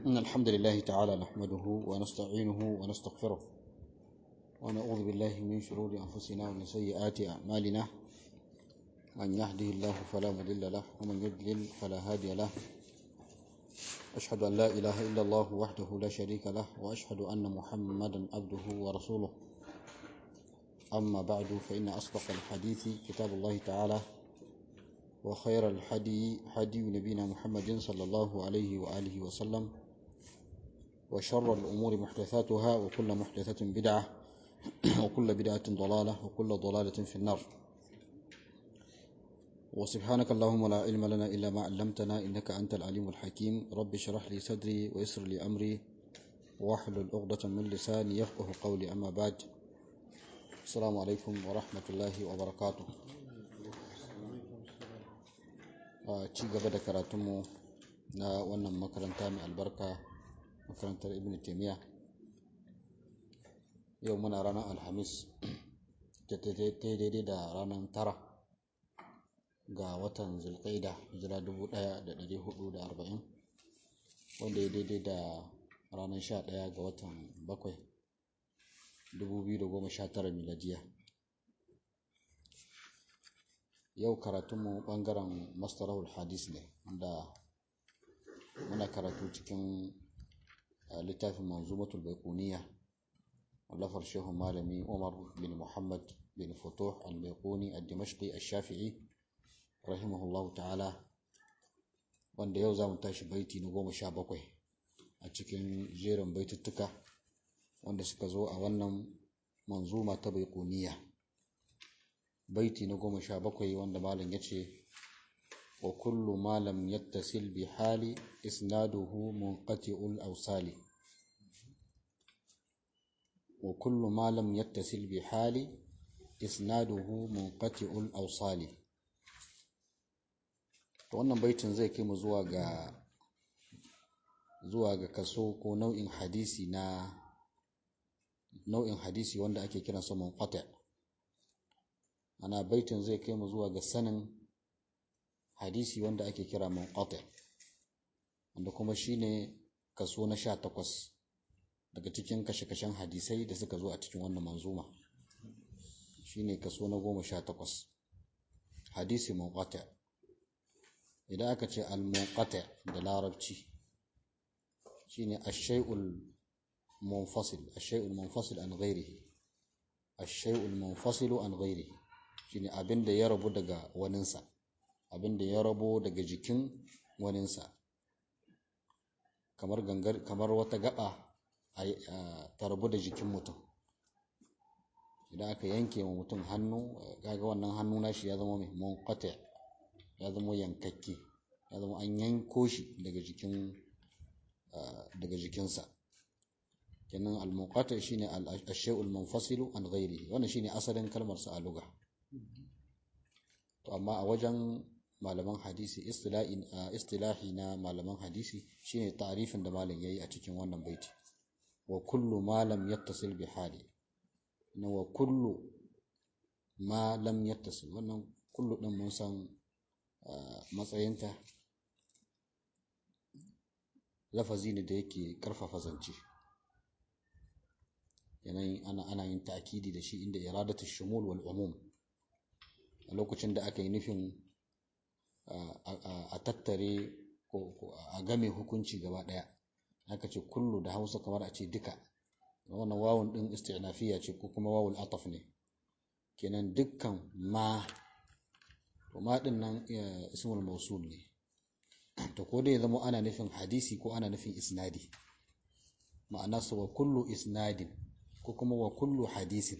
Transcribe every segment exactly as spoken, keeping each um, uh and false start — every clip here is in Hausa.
إن الحمد لله تعالى نحمده ونستعينه ونستغفره ونعوذ بالله من شرور أنفسنا ومن سيئات أعمالنا من يهده الله فلا مضل له ومن يضلل فلا هادي له أشهد أن لا إله إلا الله وحده لا شريك له وأشهد أن محمدا عبده ورسوله أما بعد فإن أصدق الحديث كتاب الله تعالى وخير الحدي حدي نبينا محمد صلى الله عليه وآله وسلم وشر الأمور محدثاتها وكل محدثة بدعة وكل بدعة ضلالة وكل ضلالة في النار وسبحانك اللهم لا علم لنا إلا ما علمتنا إنك أنت العليم الحكيم رب اشرح لي صدري ويسر لي أمري واحلل عقدة من لساني يفقه قولي أما بعد السلام عليكم ورحمة الله وبركاته. ci gaba da karatunmu na wannan makaranta mai albarka makarantar Ibn Taymiyyah yau muna ranar Alhamis ta daidai da ranar tara ga watan Zulqaida hijira dubu ɗaya da ɗari hudu da arba'in wanda ya daidai da ranar sha ɗaya ga watan bakwai dubu biyu da goma sha tara miladiya. Yau karatunmu ɓangaren mastarahul hadis ne wanda muna karatu cikin littafin manzumatul baiquniya wallafar shehu malami Umar bin Muhammad bin Futuh al-Baiquni al-Dimashqi al-Shafi'i rahimahullahu ta'ala, wanda yau za mu tashi baiti na goma sha bakwai a cikin jerin baituttuka wanda suka zo a wannan manzuma ta baiquniya. Baiti na goma sha bakwai wanda malam ya ce wa kullu ma lam yattasil bi hali isnaduhu munqati'ul awsali wa kullu ma lam yattasil bi hali isnaduhu munqati'ul awsali. To wannan baitin zai kai mu zuwa ga zuwa ga kaso ko nau'in hadisi na nau'in hadisi wanda ake kiransa munqati'. Ana baitin zai kai mu zuwa ga sanin hadisi wanda ake kira munqati, wanda kuma shine kaso na sha takwas daga cikin kashe-kashen hadisai da suka zo a cikin wannan manzuma. Shine kaso na goma sha takwas, hadisi munqati. Idan aka ce al-munqati da larabci shine ash-shay'ul munfasil ash-shay'ul munfasil an ghayrihi ash-shay'ul munfasilu an ghayrihi shine abin da ya rabu daga waninsa, abin da ya rabu daga jikin waninsa, kamar gangar kamar wata gaba ta rabu da jikin mutum. Idan aka yanke wa mutum hannu, kaga wannan hannu nashi ya zama mai munqati, ya zama yankakke, ya zama an yanko shi daga jikin daga jikinsa. Kenan al-munqati shine al-shay'ul munfasilu an ghayrihi, wannan shine asalin kalmar sa a lugha. To amma a wajen malaman hadisi istilahi istilahi na malaman hadisi shine ta'rifin da malam yayi a cikin wannan baiti, wa kullu ma lam yattasil bi hali, na wa kullu ma lam yattasil, wannan kullu din mun san matsayinta lafazi ne da yake karfafa zance, yanayin ana ana yin ta'kidi da shi inda iradatu shumul wal umum, a lokacin da aka yi nufin a tattare ko a game hukunci gaba daya. Aka ce kullu da Hausa kamar a ce duka, wannan wawun din isti'nafiya ce ko kuma wawul ataf ne, kenan dukkan ma, to ma din nan ismul mawsul ne. To ko dai zama ana nufin hadisi ko ana nufin isnadi, ma'ana sa wa kullu isnadin ko kuma wa kullu hadisin.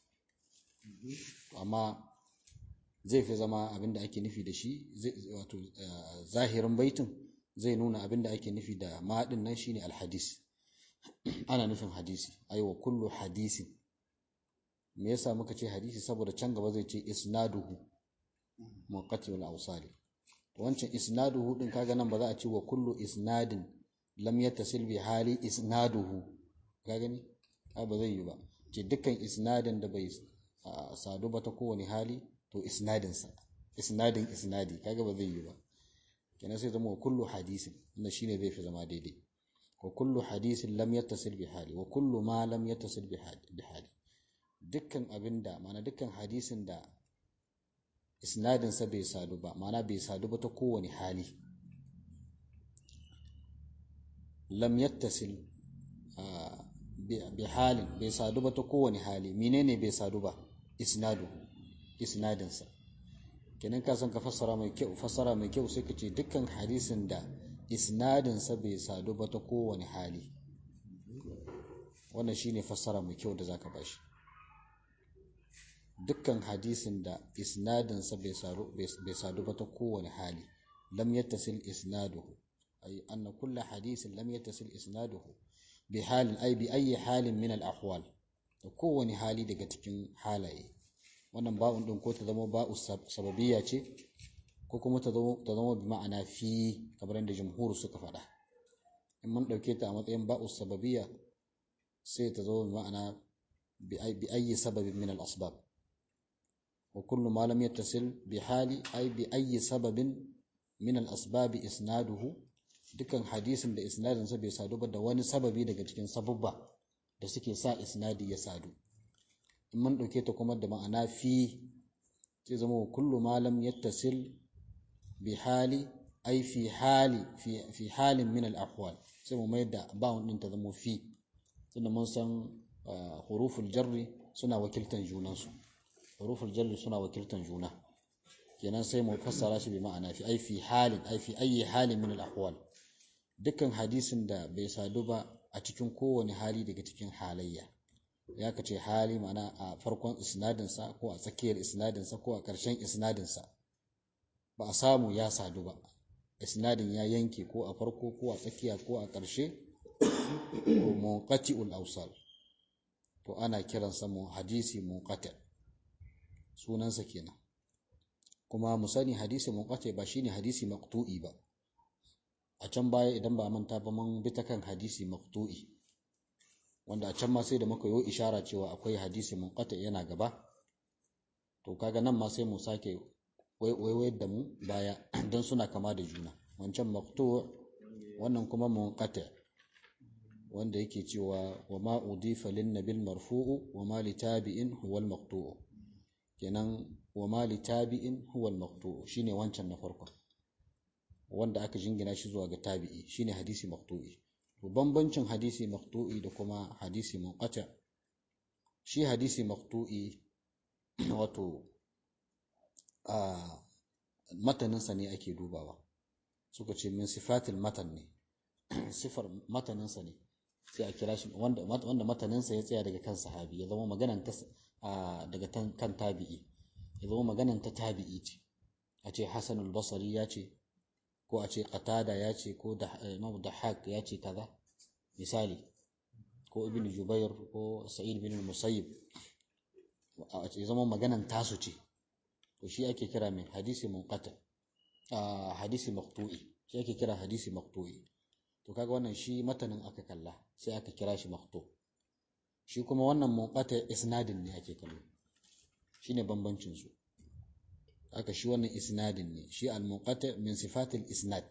Amma zai fi zama abinda ake nufi da shi, wato zahirin baitin zai nuna abinda ake nufi da ma din nan shine alhadis, ana nufin hadisi, ai wa kullu hadisin. Me yasa muka ce hadisi? Saboda can gaba zai ce isnaduhu munqati'ul awsali. Wancan isnaduhu din kaga nan ba za a ce wa kullu isnadin lam yattasil bi hali isnaduhu, ka gani ai ba zai yi ba. Ce dukkan isnadin da bai sadu ba ta kowane hali to isnadinsa isnadin isnadi, kaga ba zai yi ba. Kenan sai zama wa kullu hadisin, wannan shine zai fi zama daidai. wa kullu hadisin lam yattasil bi hali wa kullu ma lam yattasil bi hali dukkan abinda ma'ana dukkan hadisin da isnadin sa bai sadu ba ma'ana bai sadu ba ta kowane hali lam yattasil bi halin bai sadu ba ta kowane hali menene bai sadu ba isnadu isnadin sa kenan ka san ka fassara mai kyau fassara mai kyau sai ka ce dukkan hadisin da isnadin sa bai sadu ba ta kowane hali wannan shine fassara mai kyau da zaka bashi dukkan hadisin da isnadin sa bai sadu bai sadu ba ta kowane hali lam yattasil isnaduhu ay anna kull hadisin lam yattasil isnaduhu bi halin ay bi ayi halin min al ahwal da kowane hali daga cikin halaye wannan ba'un din ko ta zama ba'u sababiyya ce ko kuma ta zama ta zama bi ma'ana fi kamar yadda jumhur suka faɗa in mun dauke ta a matsayin ba'u sababiyya sai ta zama bi ma'ana bi ayi sababin min al asbab wa kullu ma lam yattasil bi hali ay bi ayi sababin min al asbab isnaduhu dukan hadisin da isnadin sa bai sadu ba da wani sababi daga cikin sababba da suke sa isnadi ya sadu in mun dauke ta kuma da ma'ana fi sai zama kullu ma lam yattasil bi hali ay fi hali fi fi halin min al ahwal sai mu mai da ba'un din ta zama fi tunda mun san huruful jarri suna wakiltan junan su huruful jarri suna wakiltan juna kenan sai mu fassara shi bi ma'ana fi ay fi halin ay fi ayi halin min al ahwal dukkan hadisin da bai sadu ba a cikin kowane hali daga cikin halayya ya kace hali ma'ana a farkon isnadinsa ko a tsakiyar isnadinsa ko a ƙarshen isnadinsa ba a samu ya sadu ba isnadin ya yanke ko a farko ko a tsakiya ko a ƙarshe ko munqati'ul awsal to ana kiransa mu hadisi munqati sunansa kenan kuma mu sani hadisi munqati ba shine hadisi maqtu'i ba a can baya idan ba manta ba mun bi ta kan hadisi maqtu'i wanda a can ma sai da muka yi ishara cewa akwai hadisi munqati yana gaba to kaga nan ma sai mu sake waiwayar da mu baya don suna kama da juna wancan maqtu' wannan kuma munqati wanda yake cewa wa ma udifa lin nabil marfu'u wa ma li tabi'in huwa al maqtu' kenan wa ma li tabi'in huwa al maqtu' shine wancan na farko wanda aka jingina shi zuwa ga tabi'i shine hadisi maqtu'i to bambancin hadisi maqtu'i da kuma hadisi munqati shi hadisi maqtu'i wato a matanin sa ne ake dubawa suka ce min sifatil matan ne sifar matanin sa ne sai a kira shi wanda wanda matanin sa ya tsaya daga kan sahabi ya zama maganan ta daga kan tabi'i ya zama maganan ta tabi'i ce a ce Hasanul Basri ya ce ko a ce Qatada ya ce ko da Imam Dahhak ya ce kaza misali ko Ibn Jubair ko Sa'id bin Musayyib a ce zama maganan tasu ce to shi ake kira mai hadisi munqati a hadisi maqtu'i shi ake kira hadisi maqtu'i to kaga wannan shi matanin aka kalla sai aka kira shi maqtu shi kuma wannan munqati isnadin ne ake kallo shine bambancin su aka shi wannan isnadin ne shi al-munqati min sifatil isnad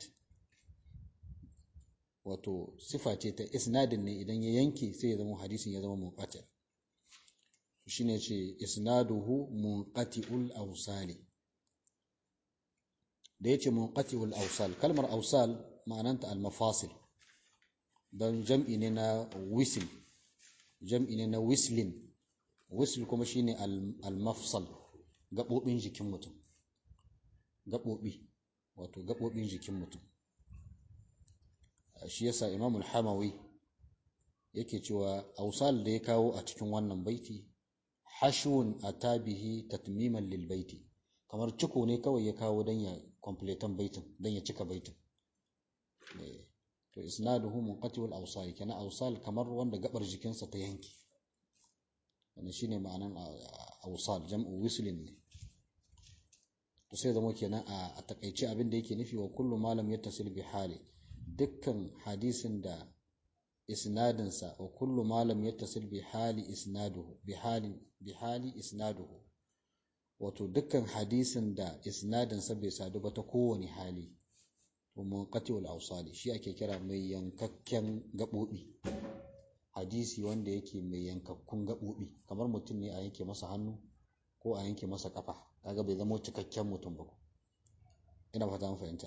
wato sifa ce ta isnadin ne idan ya yanke sai ya zama hadisin ya zama munqati shine ce isnaduhu munqati'ul awsali da yace munqati'ul awsal kalmar awsal ma'ananta al-mafasil dan jam'i ne na wisl jam'i ne na wislin wisl kuma shine al-mafsal gabobin jikin mutum gaɓoɓi wato gaɓoɓin jikin mutum shi yasa Imam al-Hamawi yake cewa awsal da ya kawo a cikin wannan baiti hashun atabihi tatmiman lil baiti kamar ciko ne kawai ya kawo dan ya completan baitin dan ya cika baitin to isnaduhu munqati'ul awsal kana awsal kamar wanda gabar jikinsa ta yanke wannan shine ma'anan awsal jam'u wislin ne to sai zama kenan a takeice abin da yake nufi wa kullu malam yattasil bi hali dukkan hadisin da isnadin sa wa kullu malam yattasil bi hali isnaduhu bi hali bi hali isnaduhu wato dukkan hadisin da isnadin sa bai sadu ba ta kowane hali to munqati'ul awsali shi ake kira mai yankakken gabobi. Hadisi wanda yake mai yankakkun gabobi, kamar mutum ne a yanke masa hannu ko a yanke masa kafa, kaga bai zama cikakken mutum ba. Ina fata an fahimta.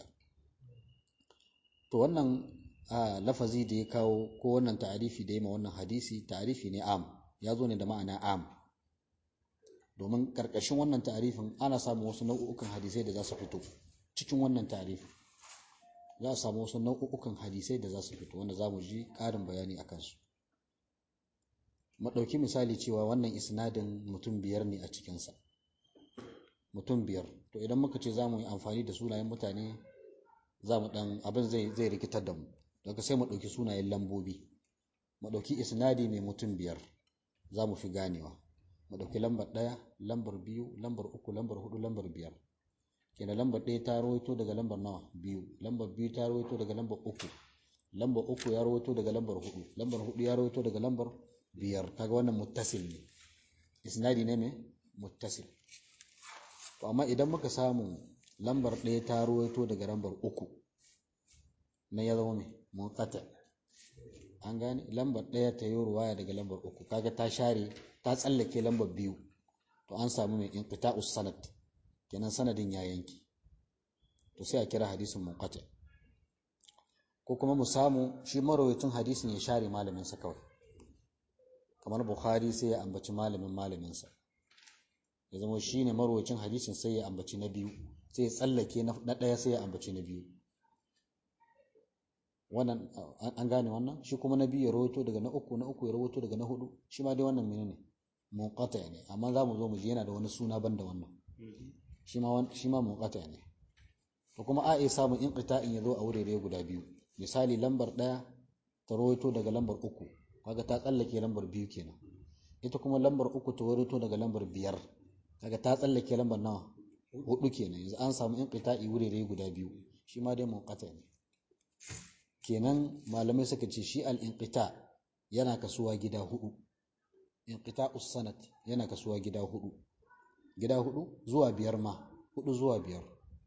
To wannan lafazi da ya kawo ko wannan ta'arifi da ya ma wannan hadisi ta'arifi ne am, ya zo ne da ma'ana am, domin karkashin wannan ta'arifin ana samun wasu nau'ukan hadisai da za su fito cikin wannan ta'arifin. Za a samu wasu nau'ukan hadisai da za su fito wanda za mu ji ƙarin bayani a kansu. Mu ɗauki misali cewa wannan isnadin mutum biyar ne a cikinsa, mutum biyar. To idan muka ce za mu yi amfani da sunayen mutane, za mu ɗan abin zai zai rikitar da mu, daga sai mu ɗauki sunayen lambobi. Mu ɗauki isnadi mai mutum biyar, za mu fi ganewa. Mu ɗauki lambar ɗaya, lambar biyu, lambar uku, lambar hudu, lambar biyar. Kenan lambar ɗaya ta rawaito daga lambar nawa? Biyu. Lambar biyu ta rawaito daga lambar uku. Lambar uku ya rawaito daga lambar hudu. Lambar hudu ya rawaito daga lambar biyar. Kaga wannan muttasil ne. Isnadi ne mai muttasil. To amma idan muka samu lambar ɗaya ta rawaito daga lambar uku, na ya zama mai munqati. An gane lambar ɗaya ta yi ruwaya daga lambar uku, kaga ta share ta tsallake lambar biyu, to an samu mai inqita'us sanad, kenan sanadin ya yanki, to sai a kira hadisin munqati. Ko kuma mu samu shi marawaitin hadisin ya share malaminsa kawai, kamar Bukhari sai ya ambaci malamin malaminsa, ya zama shi ne marawaitin hadisin sai ya ambaci na biyu, sai ya tsallake na ɗaya sai ya ambaci na biyu. Wannan an gane wannan. Shi kuma na biyu ya rawaito daga na uku, na uku ya rawaito daga na hudu, shi ma dai wannan menene munqati ne, amma za mu zo mu ji yana da wani suna banda wannan, shi ma shi ma munqati ne. To kuma a iya samun inqita'in ya zo a wurare guda biyu. Misali lambar ɗaya ta rawaito daga lambar uku, kaga ta tsallake lambar biyu kenan. Ita kuma lambar uku ta rawaito daga lambar biyar, kaga ta tsallake lambar nawa? Hudu kenan. Yanzu an samu inqita'i wurare guda biyu, shi ma dai munqati ne. Kenan malamai suka ce shi al-inqita yana kasuwa gida hudu. Inqita'us sanad yana kasuwa gida hudu. Gida hudu zuwa biyar ma, hudu zuwa biyar.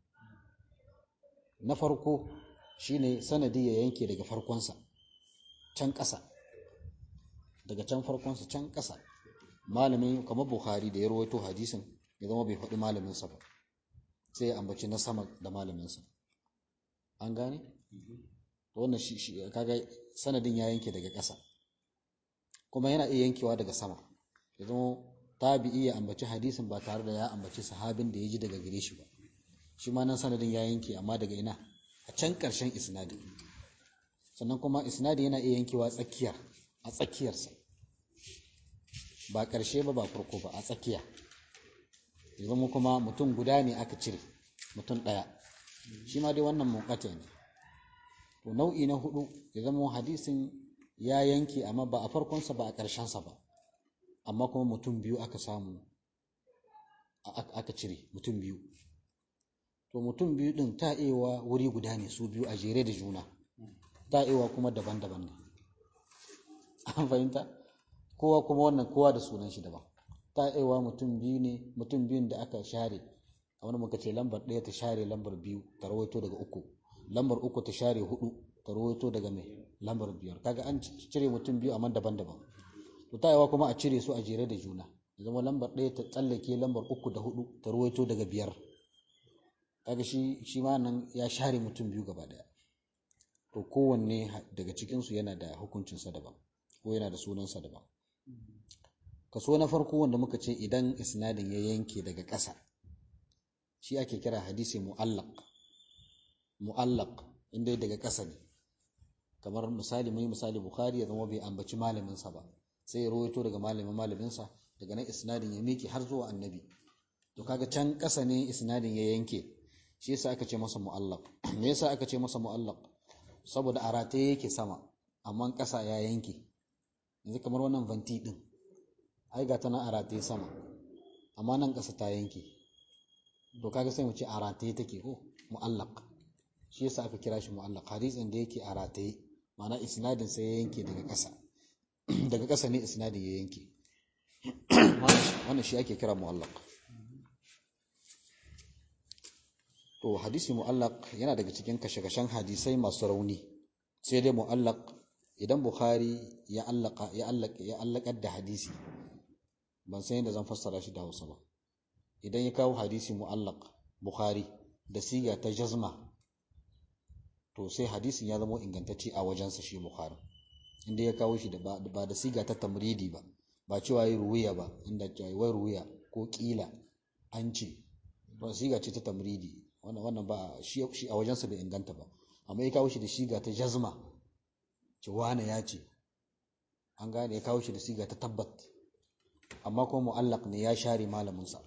Na farko shine sanadi ya yanke daga farkonsa can ƙasa, daga can farkonsa can ƙasa. Malamin kamar Bukhari da ya rawaito hadisin ya zama bai faɗi malaminsa ba, sai ya ambaci na sama da malaminsa. An gane? Wannan shi shi kaga sanadin ya yanke daga ƙasa, kuma yana iya yankewa daga sama, ya zama tabi'i ya ambaci hadisin ba tare da ya ambaci sahabin da ya ji daga gare shi ba, shi ma nan sanadin ya yanke, amma daga ina? A can ƙarshen isnadi. Sannan kuma isnadi yana iya yankewa tsakiyar a tsakiyarsa, ba ƙarshe ba ba farko ba, a tsakiya. Ya zama kuma mutum guda ne aka cire, mutum ɗaya, shi ma dai wannan munqati ne. To nau'i na hudu ya zama hadisin ya yanke amma ba a farkonsa ba a ƙarshensa ba, amma kuma mutum biyu aka samu aka cire, mutum biyu. To mutum biyu din ta ewa wuri guda ne, su biyu a jere da juna, ta ewa kuma daban-daban ne. An fahimta? Kowa kuma wannan kowa da sunan shi daban. Ta ewa mutum biyu ne, mutum biyun da aka share, a wani muka ce lambar ɗaya ta share lambar biyu ta rawaito daga uku, lambar uku ta share hudu ta rawaito daga mai lambar biyar. Kaga an cire mutum biyu amma daban-daban. To ta ewa kuma a cire su a jere da juna, ya zama lambar ɗaya ta tsallake lambar uku da hudu ta rawaito daga biyar. Kaga shi shi ma nan ya share mutum biyu gaba daya. To kowanne daga cikin su yana da hukuncin sa daban, ko yana da sunan sa daban. Kaso na farko wanda muka ce idan isnadin ya yanke daga ƙasa, shi ake kira hadisi mu'allaq. Mu'allaq inda daga ƙasa ne, kamar misali mai misali Bukhari ya zama bai ambaci malamin sa ba, sai ya rawaito daga malamin malamin sa, daga nan isnadin ya miƙe har zuwa annabi. To kaga can ƙasa ne isnadin ya yanke, shi yasa aka ce masa mu'allaq. Me yasa aka ce masa mu'allaq? Saboda a rataye yake sama amma ƙasa ya yanke. Yanzu kamar wannan vanti din, ai ga tana a rataye sama amma nan ƙasa ta yanke, to kaga sai mu ce a rataye take ko mu'allaq. Shi yasa aka kira shi mu'allaq, hadisin da yake a rataye, ma'ana isnadin sai ya yanke daga ƙasa daga ƙasa ne isnadin ya yanke. Wannan shi ake kira mu'allaq. to hadisi mu'allaq yana daga cikin kashe-kashen hadisai masu rauni, sai dai mu'allaq idan Bukhari ya allaka ya allaka ya allakar da hadisi, ban san yadda zan fassara shi da Hausa ba, idan ya kawo hadisi mu'allaq Bukhari da siga ta jazma, to sai hadisin ya zama ingantacce a wajensa shi Bukhari, inda ya kawo shi da ba da siga ta tamridi ba, ba cewa yi ruwiya ba, inda wai ruwiya ko kila an ce, ba siga ce ta tamridi, wannan wannan ba shi shi a wajensa bai inganta ba, amma ya kawo shi da siga ta jazma, ce wane ya ce, an gane, ya kawo shi da siga ta tabbat, amma kuma mu'allaq ne, ya share malamin sa,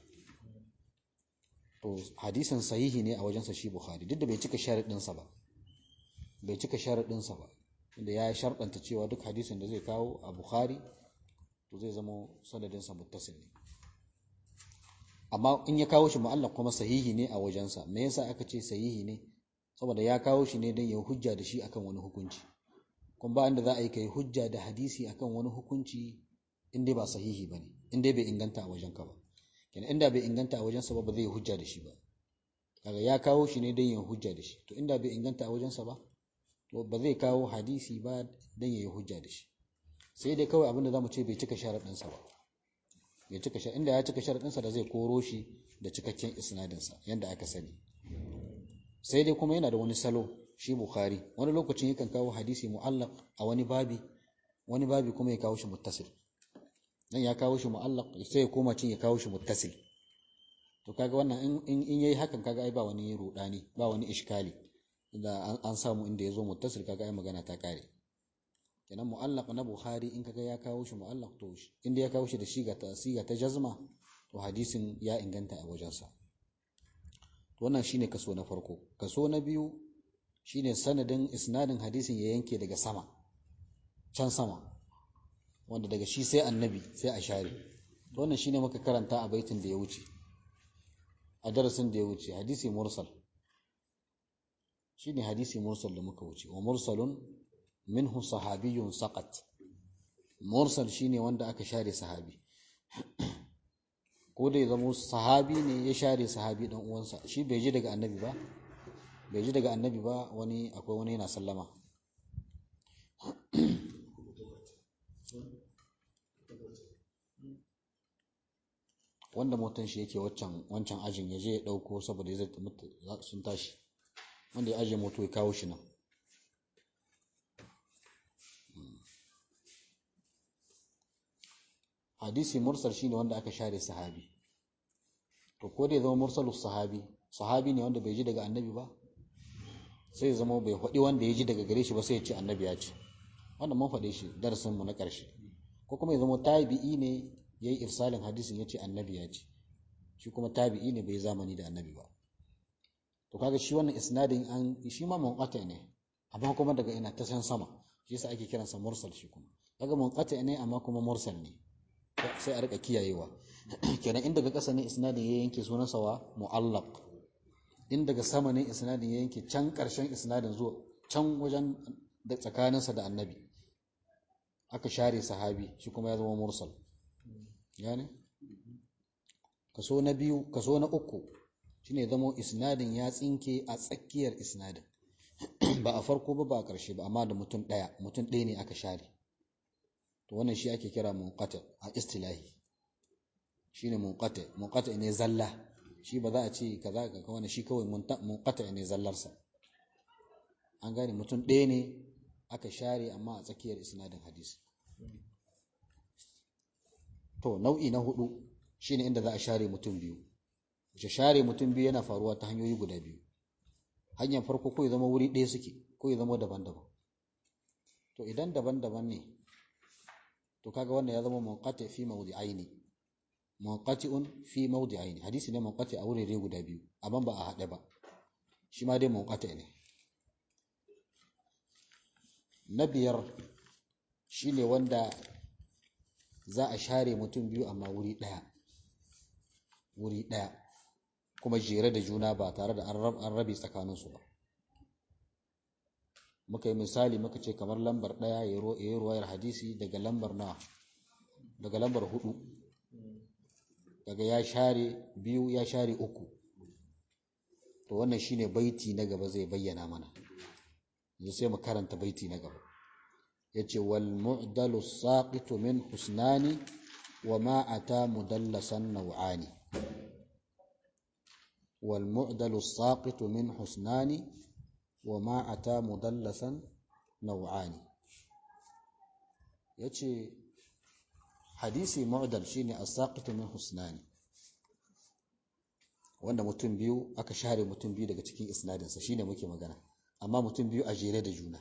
to hadisin sahihi ne a wajensa shi Bukhari, duk da bai cika sharadin sa ba bai cika sharadin sa ba inda ya sharɗanta cewa duk hadisin da zai kawo a Bukhari to zai zama sanadin sa muttasil ne, amma in ya kawo shi mu'allaq kuma sahihi ne a wajensa. Me yasa aka ce sahihi ne? Saboda ya kawo shi ne don ya hujja da shi akan wani hukunci, kuma ba inda za a yi kai hujja da hadisi akan wani hukunci in dai ba sahihi bane, in dai bai inganta a wajenka ba, kenan inda bai inganta a wajensa ba ba zai hujja da shi ba, kaga ya kawo shi ne don ya hujja da shi, to inda bai inganta a wajensa ba to ba zai kawo hadisi ba don ya yi hujja da shi, sai dai kawai abinda zamu ce bai cika sharadin sa ba, bai cika sharadin, inda ya cika sharadin sa da zai koro shi da cikakken isnadin sa yanda aka sani. Sai dai kuma yana da wani salo shi Bukhari, wani lokacin yakan kawo hadisi mu'allaq a wani babi, wani babi kuma ya kawo shi muttasil, dan ya kawo shi mu'allaq sai ya koma cin ya kawo shi muttasil, to kaga wannan in in yayi hakan kaga ai ba wani rudani, ba wani iskali, da an samu inda yazo muttasil kaga ai magana ta kare. Kenan mu'allaq na Bukhari in kaga ya kawo shi mu'allaq, to inda ya kawo shi da shiga ta siga ta jazma, to hadisin ya inganta a wajensa. To wannan shine kaso na farko. Kaso na biyu shine sanadin isnadin hadisin ya yanke daga sama, can sama, wanda daga shi sai annabi sai a share. To wannan shine muka karanta a baitin da ya wuce, a darasin da ya wuce, hadisi mursal shine hadisi mursal da muka wuce, wa mursalun minhu sahabiyyun saqat. Mursal shine wanda aka share sahabi, ko da ya zama sahabi ne ya share sahabi dan uwansa, shi bai ji daga annabi ba bai ji daga annabi ba wani akwai wani yana sallama wanda motan shi yake waccan wancan ajin ya je ya dauko saboda zai mutu sun tashi, wanda ya aje moto ya kawo shi nan. Hadisi mursal shine wanda aka share sahabi, to ko da ya zama mursalus sahabi, sahabi ne wanda bai ji daga annabi ba, sai ya zama bai faɗi wanda ya ji daga gare shi ba, sai ya ce annabi ya ce, wannan mun faɗe shi darasin mu na ƙarshe. Ko kuma ya zama tabi'i ne yayi irsalin hadisin ya ce annabi ya ce, shi kuma tabi'i ne bai zamani da annabi ba, to kaga shi wannan isnadin an shi ma munqati ne, amma kuma daga ina ta san sama, shi yasa ake kiransa mursal. Shi kuma kaga munqati ne amma kuma mursal ne, sai a rika kiyayewa. Kenan in daga ƙasa ne isnadin ya yanke sunan sawa mu'allaq, in daga sama ne isnadin ya yanke can ƙarshen isnadin zuwa can wajen da tsakaninsa da annabi aka share sahabi, shi kuma ya zama mursal. Yani kaso na biyu, kaso na uku shine zama isnadin ya tsinke a tsakiyar isnadin, ba a farko ba ba a ƙarshe ba, amma da mutum ɗaya mutum ɗaya ne aka share, to wannan shi ake kira munqati a istilahi, shine munqati. Munqati ne zalla, shi ba za a ce kaza ka wannan, shi kawai munqati ne zallarsa, an gane, mutum ɗaya ne aka share amma a tsakiyar isnadin hadisi. To nau'i na hudu shine inda za a share mutum biyu. Wace share mutum biyu yana faruwa ta hanyoyi guda biyu. Hanyar farko ko ya zama wuri ɗaya suke, ko ya zama daban-daban. To idan daban-daban ne, to kaga wannan ya zama munqati fi mawdi'aini, munqati'un fi mawdi'aini, hadisi ne munqati a wurare guda biyu amma ba a haɗe ba, shi ma dai munqati ne. Na biyar shine wanda za a share mutum biyu amma wuri ɗaya, wuri ɗaya kuma jere da juna ba tare da an rabe tsakaninsu ba. Muka yi misali muka ce kamar lambar ɗaya ya yi ruwayar hadisi daga lambar na daga lambar hudu, daga ya share biyu ya share uku, to wannan shine baiti na gaba zai bayyana mana. Yanzu sai mu karanta baiti na gaba. Yace wal mu'dalu saqitu min husnani wa ma ata mudallasan naw'ani. wal mu'dalu saqitu min husnani wa ma ata mudallasan naw'ani. Yace hadisi mu'dal shine as-saqitu min husnani, wanda mutum biyu aka share mutum biyu daga cikin isnadinsa shine muke magana, amma mutum biyu a jere da juna.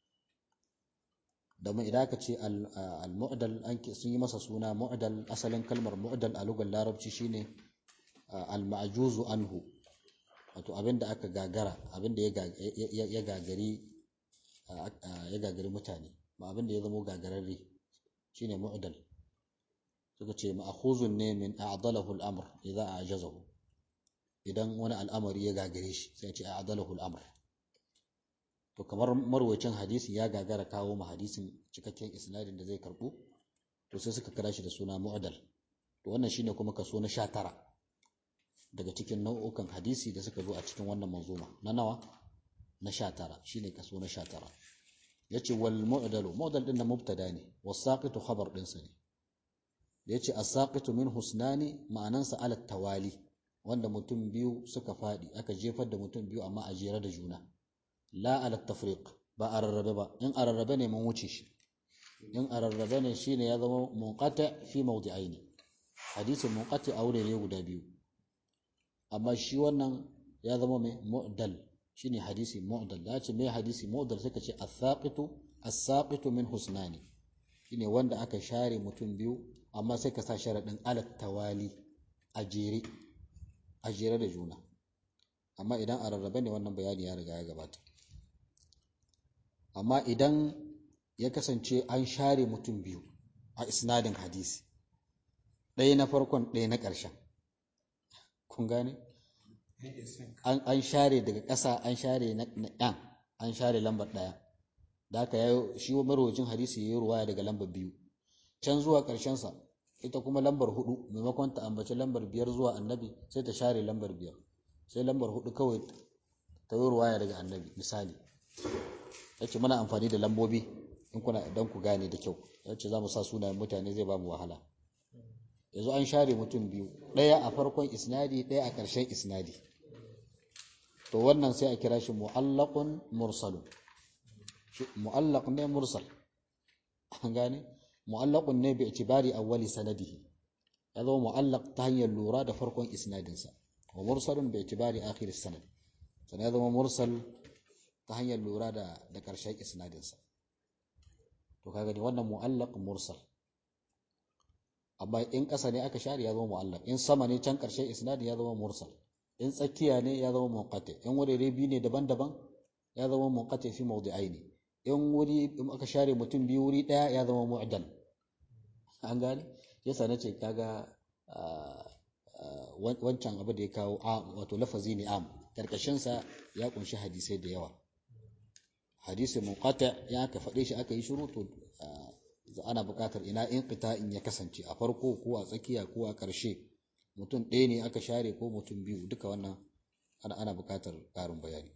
domin idan aka ce al-mu'dal sun yi masa suna mu'dal, asalin kalmar mu'dal a lugar larabci shine al-ma'juzu anhu, wato abinda aka gagara, abinda ya gagari ya gagari mutane, ba abinda ya zama gagararre shine mu'dal. suka ce ma'khuzun ne min a'dalahu al-amr idza a'jazahu, idan wani al'amari ya gagare shi sai ce a'dalahu al-amr. to kamar marwayacin hadisi ya gagara kawo ma hadisin cikakken isnadin da zai karbu, to sai suka kira shi da suna mu'dal. to wannan shine kuma kaso na sha tara daga cikin nau'ukan hadisi da suka zo a cikin wannan manzuma. na nawa? na sha tara, shine kaso na sha tara. yace wal mu'dalu, mu'dal din na mubtada ne, was saqitu khabar din sa ne. yace as-saqitu min husnani ma'anansa ala tawali, wanda mutum biyu suka fadi, aka jefar da mutum biyu amma a jere da juna. la ala tafriq, ba a rarrabe ba. in a rarrabe ne mun wuce shi, in a rarrabe ne shine ya zama munqati fi mawdi'aini, hadisin munqati a wurare guda biyu. amma shi wannan ya zama mai mu'dal, shine hadisi mu'dal. da ce mai hadisi mu'dal sai ka ce as-saqitu as-saqitu min husnani, shine wanda aka share mutum biyu amma sai ka sa sharadin ala tawali, a jere a jere da juna. amma idan a rarrabe ne wannan bayani ya riga ya gabata. amma idan ya kasance an share mutum biyu a isnadin hadisi, ɗaya na farkon ɗaya na ƙarshen, kun gane? an share daga ƙasa, an share na ɗan, an share lambar ɗaya, da haka ya shi marwacin hadisi ya yi ruwaya daga lambar biyu can zuwa ƙarshensa, ita kuma lambar hudu maimakon ta ambaci lambar biyar zuwa annabi sai ta share lambar biyar, sai lambar hudu kawai ta yi ruwaya daga annabi misali. yace muna amfani da lambobi in kuna dan ku gane da kyau, yace za mu sa sunayen mutane zai ba mu wahala. yanzu an share mutum biyu, ɗaya a farkon isnadi, ɗaya a ƙarshen isnadi, to wannan sai a kira shi mu'allaqun mursalun. mu'allaq ne mursal, an gane? mu'allaqun ne bi itibari awwali sanadihi, ya zama mu'allaq ta hanyar lura da farkon isnadinsa, wa mursalun bi itibari akhir sanad, sannan ya zama mursal ta hanyar lura da da ƙarshen isnadinsa. to kaga ne wannan mu'allaq mursal. amma in ƙasa ne aka share ya zama mu'allaq, in sama ne can ƙarshen isnadi ya zama mursal, in tsakiya ne ya zama munqati, in wurare biyu ne daban-daban ya zama munqati fi mawdi'aini, in wuri in aka share mutum biyu wuri daya ya zama mu'dal. an gane? yasa nace kaga wancan abu da ya kawo wato lafazi ne am, karkashin sa ya kunshi hadisai da yawa. hadisi munqati ya aka faɗe shi aka yi shiru, to ana buƙatar ina inqita'in ya kasance, a farko ko a tsakiya ko a ƙarshe, mutum ɗaya ne aka share ko mutum biyu, duka wannan ana ana buƙatar ƙarin bayani.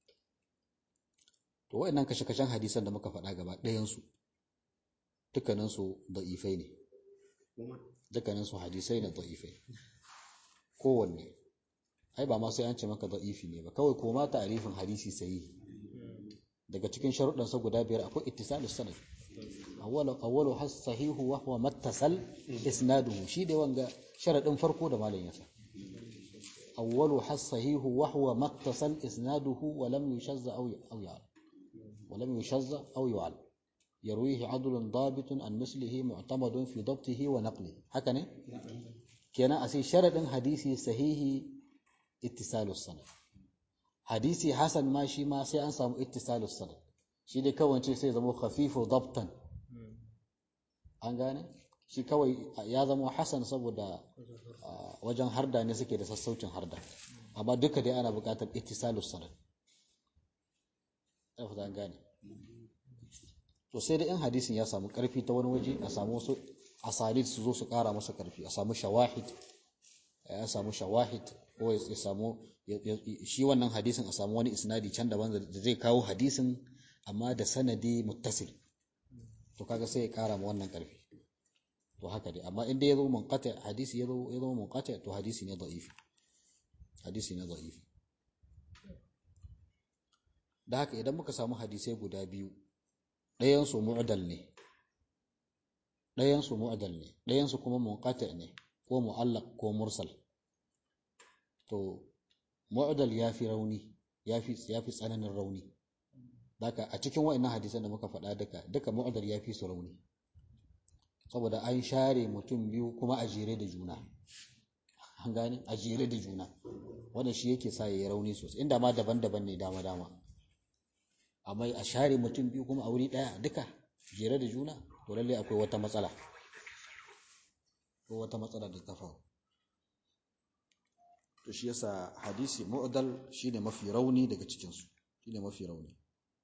to wayannan kashe-kashen hadisan da muka faɗa gaba ɗayan su dukkanin su da'ifai ne, dukkanin su hadisai ne da'ifai kowanne. ai ba ma sai an ce maka da'ifi ne ba, kawai ko ma ta'rifin hadisi sahihi daga cikin sharuɗan sa guda biyar akwai ittisalus sanad. awwalu awwalu has sahihu wa huwa mattasal isnaduhu, shi da wanga sharadin farko da malam yasa. awwalu has sahihu wa huwa mattasal isnaduhu wa lam yushazza aw aw ya'al wa lam yushazza aw yu'al yarwihi adlun dabitun an mislihi mu'tamadun fi dabtihi wa naqlihi. haka ne kenan a sai sharadin hadisi sahihi ittisalus sanad. hadisi hasan ma shi ma sai an samu ittisalus sanad, shi dai kawai ce sai zama khafifu dabtan, an gane? shi kawai ya zama hasan saboda wajen harda ne suke da sassaucin harda, amma duka dai ana buƙatar ittisalus sanad. ɗafa an gane? to sai dai in hadisin ya samu ƙarfi ta wani waje, a samu wasu asalid su zo su ƙara masa ƙarfi, a samu shawahid, ya samu shawahid ko ya samu shi wannan hadisin a samu wani isnadi can daban da zai kawo hadisin amma da sanadi muttasil to kaga sai ya kara ma wannan karfi to haka dai amma inda ya zo munqati hadisi ya zo ya zo munqati to hadisi ne da'ifi hadisi ne da'ifi da haka idan muka samu hadisai guda biyu ɗayan su mu'dal ne ɗayan su mu'dal ne ɗayan su kuma munqati ne ko mu'allaq ko mursal to mu'dal yafi rauni yafi yafi tsananin rauni haka a cikin wa'annan hadisan da muka faɗa duka duka mu'dal yafi su rauni saboda an share mutum biyu kuma a jere da juna an gane a jere da juna wanda shi yake sa yayi rauni sosai inda ma daban-daban ne dama dama amma a share mutum biyu kuma a wuri daya duka jere da juna to lalle akwai wata matsala ko wata matsala da ta faru to shi yasa hadisi mu'dal shine mafi rauni daga cikin su shine mafi rauni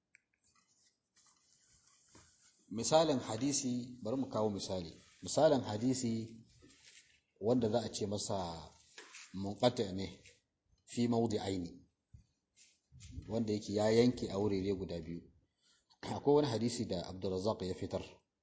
misalin hadisi bari mu kawo misali misalin hadisi wanda za a ce masa munqati ne fi mawdi'aini wanda yake ya yanke a wurare guda biyu akwai wani hadisi da Abdurrazzaq ya fitar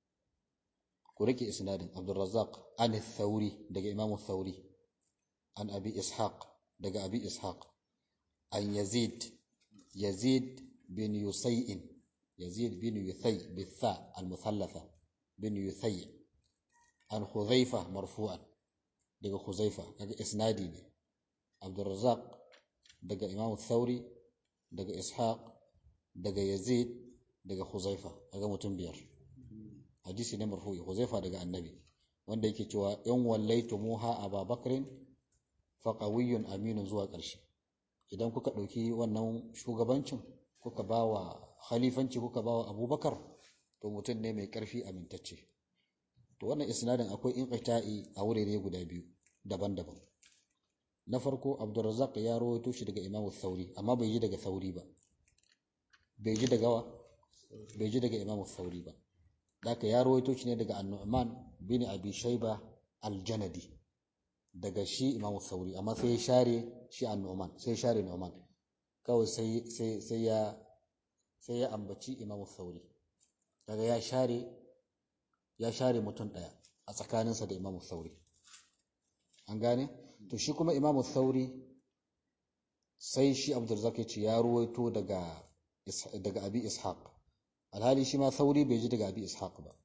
ku rike isnadin Abdurrazzaq an Thawri daga Imam Thawri an Abi Ishaq daga Abi Ishaq an Yazid Yazid bin Yusay'in يزيد بن يثي بالثاء المثلثة بن يثي عن خزيفة مرفوعا دقى خزيفة دقى إسنادي دي عبد الرزاق دقى إمام الثوري دقى إسحاق دقى يزيد دقى خزيفة دقى متنبير حديثي نمر فوي خزيفة دقى النبي wanda yake cewa in wallaitumuha Aba Bakrin fa qawiyyun aminun zuwa ƙarshe idan kuka ɗauki wannan shugabancin kuka bawa khalifanci kuka bawa Abubakar to mutum ne mai ƙarfi amintacce to wannan isnadin akwai inqita'i a wurare guda biyu daban-daban na farko Abdurrazzaq ya rawaito shi daga Imam Thawri amma bai ji daga Thawri ba bai ji daga wa bai ji daga Imam Thawri ba haka ya rawaito shi ne daga An-Nu'man bin Abi Shayba Al-Janadi daga shi Imam Thawri amma sai ya share shi An-Nu'man sai ya share Nu'man kawai sai sai sai ya sai ya ambaci Imam Thawri daga ya share ya share mutum daya a tsakaninsa da Imam Thawri an gane to shi kuma Imam Thawri sai shi Abdurrazzaq ya ce ya ruwaito daga daga Abi Ishaq alhali shi ma Thawri bai ji daga Abi Ishaq ba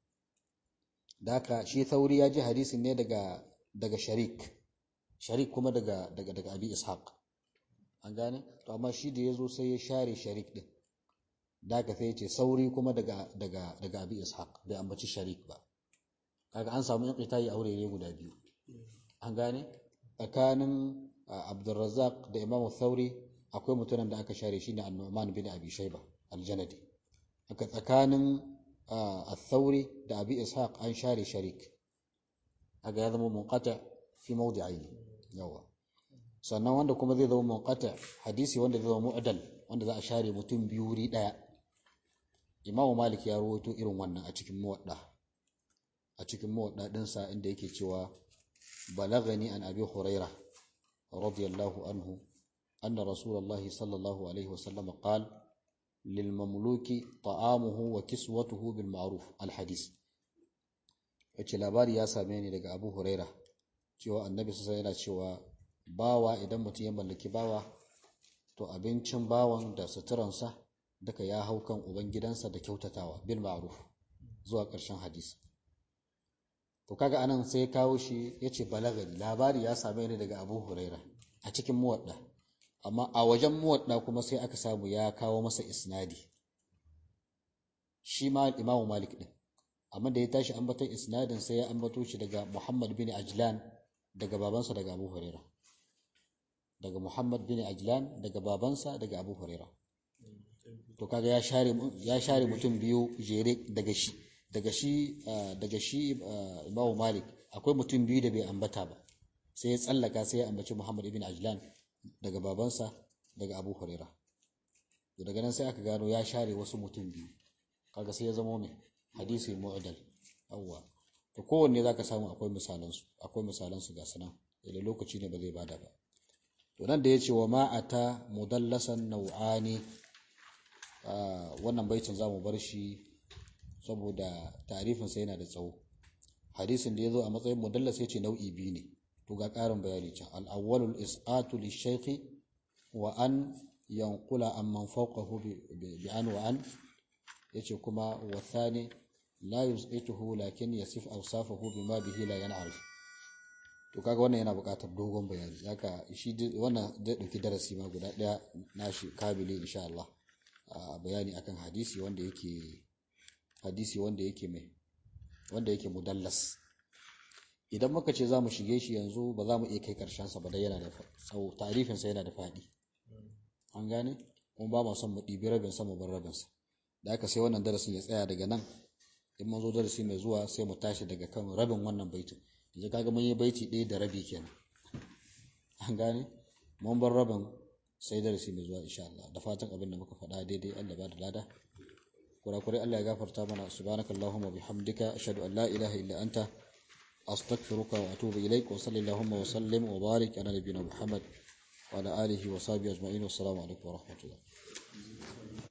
daka shi Thawri ya ji hadisin ne daga daga Sharik Sharik kuma daga daga daga Abi Ishaq an gane to amma shi da yazo sai ya share Sharik din daga sai ya ce Thawri kuma daga daga daga Abi Ishaq bai ambaci Sharik ba kaga an samu inqita'i a wurare guda biyu an gane tsakanin Abdurrazzaq da Imam Thawri akwai mutumin da aka share shi ne An-Nu'man bin Abi Shayba Al-Janadi aka tsakanin Al-Thawri da Abi Ishaq an share Sharik aga ya zama munqata fi mawdi'aini yawa sannan wanda kuma zai zama munqata hadisi wanda zai zama mu'dal wanda za a share mutum biyu wuri daya Imam Malik ya rawaito irin wannan a cikin muwadda a cikin muwadda din sa inda yake cewa balagani an Abi Hurairah radiyallahu anhu anna Rasulullahi sallallahu alaihi wasallam qala lil mamluki ta'amuhu wa kiswatuhu bil ma'ruf al hadith yace labari ya same ni daga Abu Hurairah cewa annabi sallallahu alaihi wasallam yana cewa bawa idan mutum ya mallaki bawa to abincin bawan da suturansa duka ya hau kan ubangidansa da kyautatawa bil ma'ruf zuwa ƙarshen hadisi to kaga anan sai ya kawo shi yace balagari labari ya same ni daga Abu Huraira a cikin muwadda amma a wajen muwadda kuma sai aka samu ya kawo masa isnadi shi ma Imam Malik din amma da ya tashi ambaton isnadin sai ya ambato shi daga Muhammad bin Ajlan daga babansa daga Abu Huraira daga Muhammad bin Ajlan daga babansa daga Abu Huraira to kaga ya share ya share mutum biyu jere daga shi daga shi daga shi Imam Malik akwai mutum biyu da bai ambata ba sai ya tsallaka sai ya ambaci Muhammad ibn Ajlan daga babansa daga Abu Huraira to daga nan sai aka gano ya share wasu mutum biyu kaga sai ya zama mai hadisi mu'dal awwa to kowanne zaka samu akwai misalan su akwai misalan su ga sanan da lokaci ne ba zai bada ba to nan da yace wa ma ata mudallasan nau'ani wannan baitin zamu bar shi saboda tarifin sa yana da tsawo. Hadisin da yazo a matsayin mudallas yace nau'i biyu ne, to ga ƙarin bayani can. al-awwalul is'atu lish-shaykh wa an yanqula amman fawqahu bi an wa an, yace kuma wa thani la yus'ituhu lakin yasif awsafahu bima bihi la yan'arif. To kaga wannan yana buƙatar dogon bayani, haka shi wannan zai dauki darasi ma guda daya nashi kabili insha Allah, bayani akan hadisi wanda yake hadisi wanda yake mai wanda yake mudallas. Idan muka ce zamu shige shi yanzu ba za mu iya kai karshen sa ba, dai yana da tsawo, tarifin sa yana da fadi, an gane, kuma ba mu son mu dibi rabin sa mu bar rabin sa, da haka sai wannan darasin ya tsaya daga nan. In mun zo darasi mai zuwa sai mu tashi daga kan rabin wannan baitin. Yanzu kaga mun yi baiti ɗaya da rabi kenan, an gane, mun bar rabin sai darasi mai zuwa insha Allah. Da fatan abin da muka faɗa daidai Allah ba da lada, kurakurai Allah ya gafarta mana. Subhanakallahumma bihamdika ashhadu an la ilaha illa anta astaghfiruka wa atubu ilaik, wa sallallahu wa sallim wa barik ala nabiyyina Muhammad wa ala alihi wa sahbihi ajma'in. Wassalamu alaikum wa rahmatullah.